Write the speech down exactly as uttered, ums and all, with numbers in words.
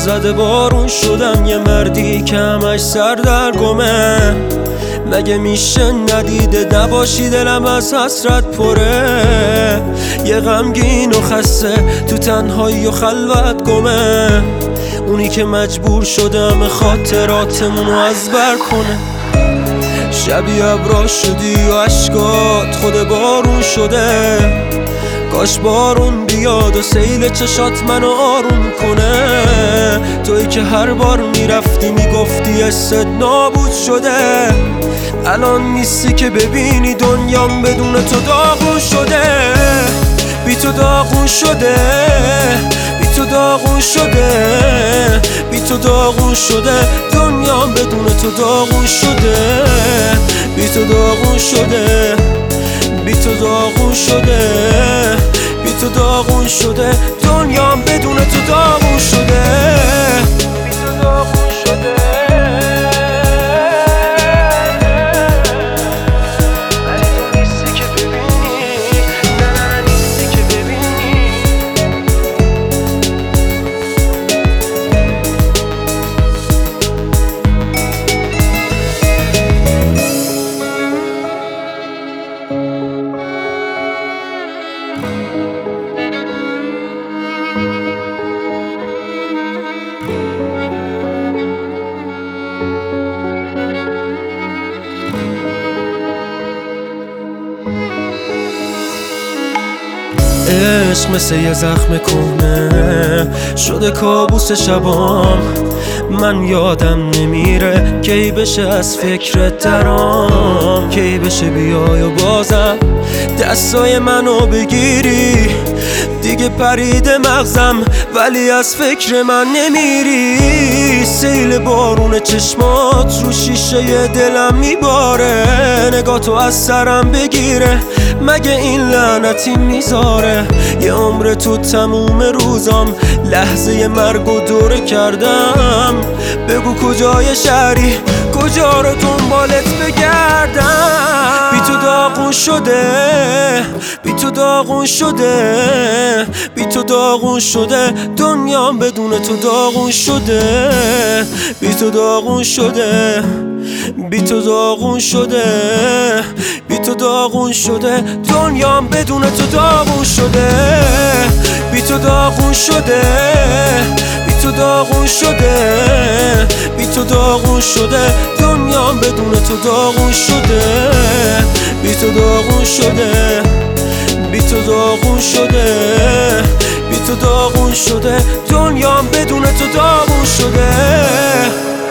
زده بارون شدم، یه مردی که همش سر در گمه. مگه میشه ندیده نباشی دلم از حسرت پره. یه غمگین و خسته تو تنهایی و خلوت گمه. اونی که مجبور شدم خاطراتمونو از بر کنه. شبی ابرا شدی و عشقات خود بارون شده. کاش بارون بیاد و سیل چشات منو آروم کنه. توی که هر بار میرفتی میگفتی حست نابود شده. الان نیستی که ببینی دنیام بدون تو داغون شده. بی تو داغون شده، بی تو داغون شده، بی تو داغون شده. دنیام بدون تو داغون شده. بی تو داغون شده، بی تو داغون شده، بی تو داغون شده. دنیام بدون تو داغون شده. بی تو داغون شده. ولی تو نیستی که ببینی، نه نه نیستی که ببینی. عشق مثل یه زخم کهنه شده کابوس شبام. من یادم نمیره کی بشه از فکرت درام. کی بشه بیای و بازم دستای منو بگیری. دیگه پریده مغزم ولی از فکر من نمیری. سیل بارون چشمات رو شیشه دلم میباره. نگاه تو از سرم بگیره، مگه این لعنتی میذاره. یه عمر تو تموم روزام لحظه مرگ و دوره کردم. بگو کجای شهری، کجا رو دنبالت بگردم. بی تو داغون شده، بی تو داغون شده، بی تو داغون شده. دنیام بدون تو داغون شده. بی تو داغون شده، بی تو داغون شده، بی تو داغون شده. دنیام بدون تو داغون شده. بی تو داغون شده، بی تو داغون شده، بی تو داغون شده. دنیام بدون تو داغون شده. بی تو داغون شده، بی تو داغون شده، بی تو داغون شده. دنیام بدون تو داغون شده.